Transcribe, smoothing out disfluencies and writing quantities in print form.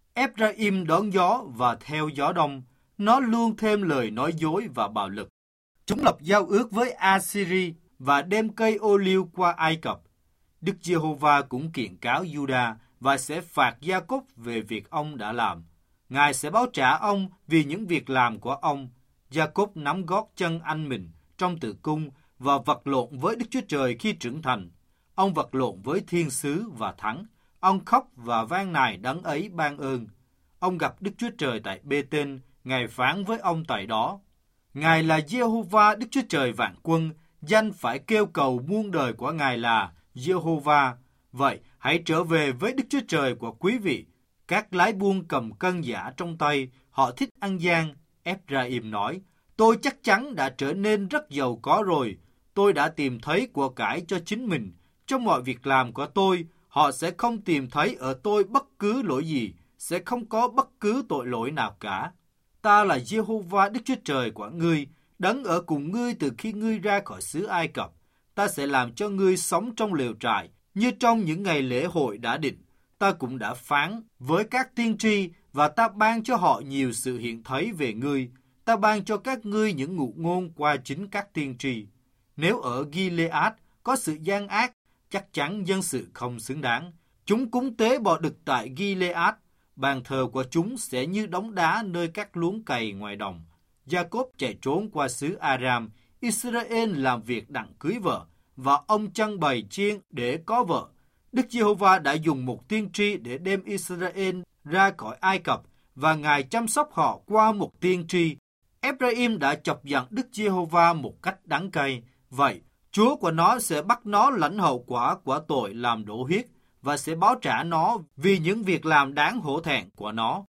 Ephraim đón gió và theo gió đông, nó luôn thêm lời nói dối và bạo lực. Chúng lập giao ước với Assyria và đem cây ô liu qua Ai Cập. Đức Giê-hô-va cũng kiện cáo Juda và sẽ phạt Gia-cốp về việc ông đã làm. Ngài sẽ báo trả ông vì những việc làm của ông. Gia-cốp nắm gót chân anh mình trong tử cung và vật lộn với Đức Chúa Trời khi trưởng thành. Ông vật lộn với thiên sứ và thắng. Ông khóc và van nài đấng ấy ban ơn. Ông gặp Đức Chúa Trời tại Bê-tên, Ngài phán với ông tại đó: Ngài là Giê-hô-va Đức Chúa Trời vạn quân, danh phải kêu cầu muôn đời của Ngài là Giê-hô-va. Vậy hãy trở về với Đức Chúa Trời của quý vị. Các lái buôn cầm cân giả trong tay, họ thích ăn gian. Ephraim nói: Tôi chắc chắn đã trở nên rất giàu có rồi. Tôi đã tìm thấy của cải cho chính mình. Trong mọi việc làm của tôi, họ sẽ không tìm thấy ở tôi bất cứ lỗi gì, sẽ không có bất cứ tội lỗi nào cả. Ta là Giê-hô-va Đức Chúa Trời của ngươi, đấng ở cùng ngươi từ khi ngươi ra khỏi xứ Ai Cập. Ta sẽ làm cho ngươi sống trong lều trại, như trong những ngày lễ hội đã định. Ta cũng đã phán với các tiên tri, và ta ban cho họ nhiều sự hiện thấy về ngươi. Ta ban cho các ngươi những ngụ ngôn qua chính các tiên tri. Nếu ở Gilead có sự gian ác, chắc chắn dân sự không xứng đáng. Chúng cúng tế bò đực tại Gilead. Bàn thờ của chúng sẽ như đống đá nơi các luống cày ngoài đồng. Gia-cốp chạy trốn qua xứ Aram. Israel làm việc đặng cưới vợ, và ông chăn bầy chiên để có vợ. Đức Giê-hô-va đã dùng một tiên tri để đem Israel ra khỏi Ai Cập, và Ngài chăm sóc họ qua một tiên tri. Ephraim đã chọc giận Đức Giê-hô-va một cách đắng cay. Vậy, Chúa của nó sẽ bắt nó lãnh hậu quả của tội làm đổ huyết, và sẽ báo trả nó vì những việc làm đáng hổ thẹn của nó.